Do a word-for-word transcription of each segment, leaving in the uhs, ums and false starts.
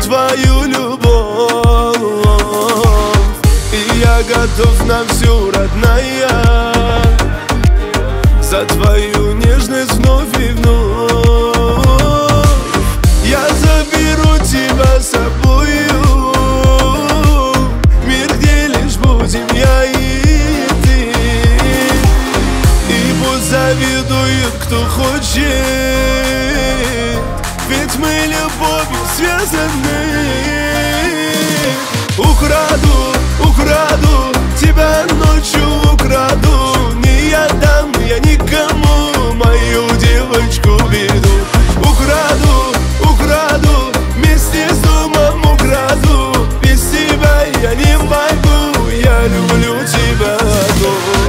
твою любовь. И я готов на всю, родная, за твою нежность вновь и вновь. Я заберу тебя с собою, мир, где лишь будем я и ты. И пусть завидует, кто хочет, ведь мы любовью связаны. Украду, украду, тебя ночью украду, не отдам я никому мою девочку беду. Украду, украду, вместе с домом украду, без тебя я не могу, я люблю тебя одну.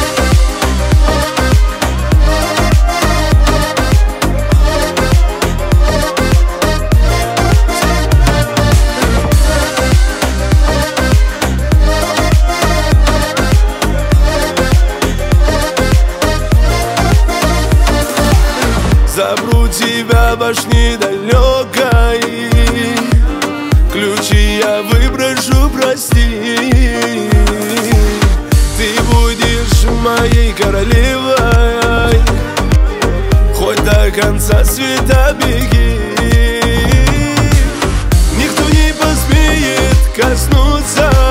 Заберу тебя в башне далекой, ключи я выброшу, прости. Ты будешь моей королевой, хоть до конца света беги. Никто не посмеет коснуться